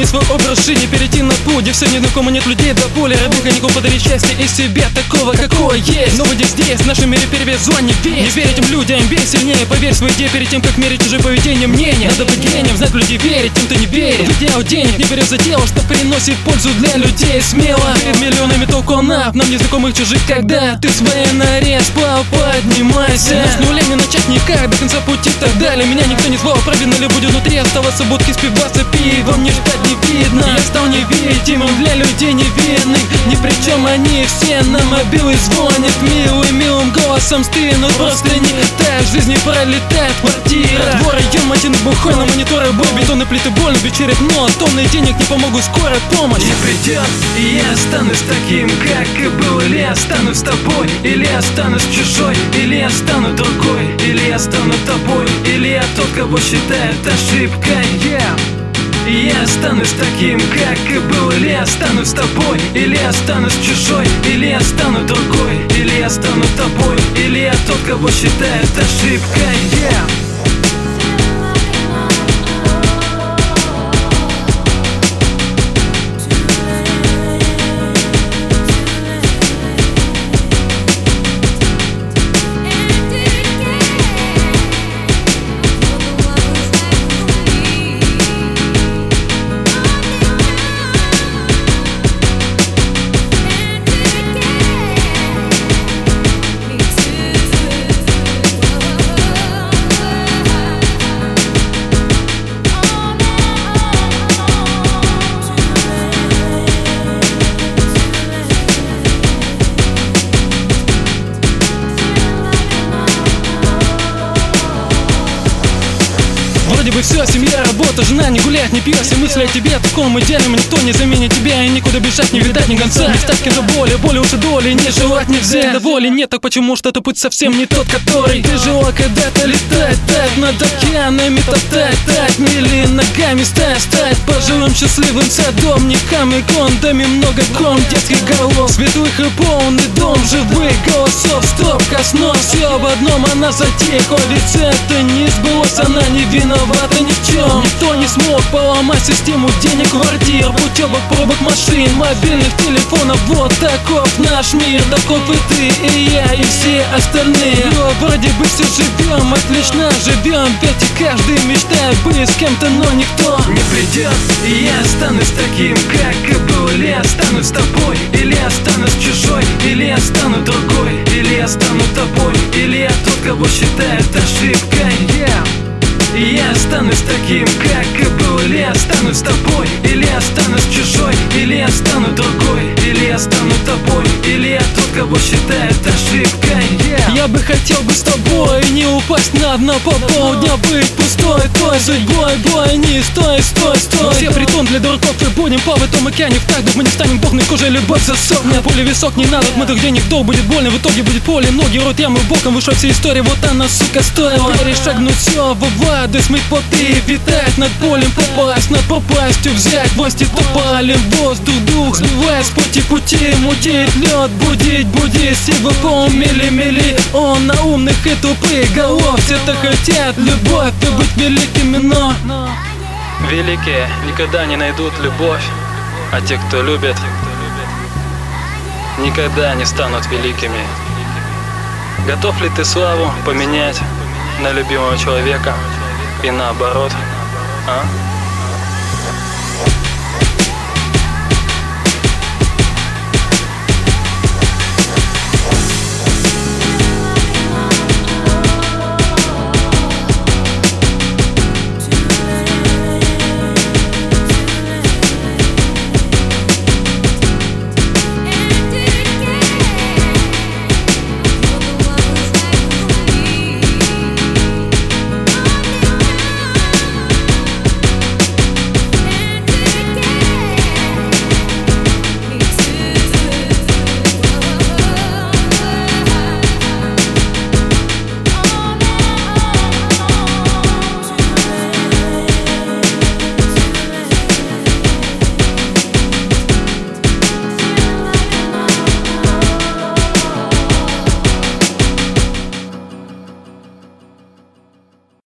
свой образ жизни, перейти на путь, где все незнакомо, нет людей до боли. Ради коньяков подарить счастье из себя такого, какое есть. Но вот здесь, в нашем мире перевес зла не весь. Не верь этим людям, бей сильнее, поверь в свою идею перед тем, как мерить чужое поведение, мнение. Надо быть гением, знать людей верить, тем, кто не верит. Идеал денег, не берешь за дело, что приносит пользу для людей смело. Перед миллионами толкунов, нам незнакомых чужих, когда ты в своей норе спал, поднимайся. С нуля не начать никак, до конца пути так далее. Меня никто не звал, правильно ли будет внутри оставаться, будки спиваться пивом, не ждать не видно. Я стал невидимым для людей невидных, ни при чем они все на мобилы звонят. Милым голосом стынут, просто не так в жизни пролетает квартира. Двор ее матин бухой, на мониторах бой, бетонные плиты больно вечерят, но тонны денег не помогут, скорая помощь не придет. И я останусь таким, как и был, или останусь с тобой, или останусь чужой, или я стану другой, или я стану тобой, или я тот, кого считают ошибкой. И я останусь таким, как и был, или останусь с тобой, или останусь чужой, или я стану другой, или я стану тобой, или я тот, кого считают ошибкой. Вроде бы все, семья, работа, жена, не гулять, не пьешь, все мысли о тебе, таком идеальном никто не заменит тебя, и никуда бежать, не видать ни конца. Не стать кем-то боли уже доли, не желать нельзя. Да воли нет, так почему что-то путь совсем не тот, который ты желал когда-то летать, так над океанами топтать, мили ногами стать пожилым счастливым садовником и кондами, много ком детских голов, светлых и полный дом живых голосов. Стоп, коснулся все в одном, она затихла, ведь это не сбылось, она не виновата ни в чем. Никто не смог поломать систему денег, квартир, путевок, пробок машин, мобильных телефонов. Вот таков наш мир, таков и ты, и я, и все остальные. Но вроде бы все живем, отлично живем, ведь и каждый мечтает быть с кем-то, но никто не придет. И я останусь таким, как и был, или останусь с тобой, или останусь чужой, или я стану другой, или я стану тобой, или я тот, кого считают ошибкой. И я останусь таким, как и был, или останусь с тобой, или останусь чужой, или я стану другой, или я стану тобой, или я тот, кого считают ошибкой. Я бы хотел бы с тобой не упасть на дно, по полдня быть пустой той судьбой, бой, не стой. Все притон для дураков и будем по в этом океане в так, мы не станем бухной кожей, любовь засохнет. Поле висок не надо, мы дух денег дол, будет больно, в итоге будет поле, ноги рот ямы боком, вышла вся история, вот она, сука, стоила. Перешагнуть все в воду, смыть поты, витать над полем, попасть над пропастью, взять власти, топалим воздух, дух, сбивая с пути, мутить лед, будить, силы полмили, он на умных и тупых голов, все-то хотят любовь и быть великими, но великие никогда не найдут любовь, а те, кто любит, никогда не станут великими. Готов ли ты славу поменять на любимого человека и наоборот, а?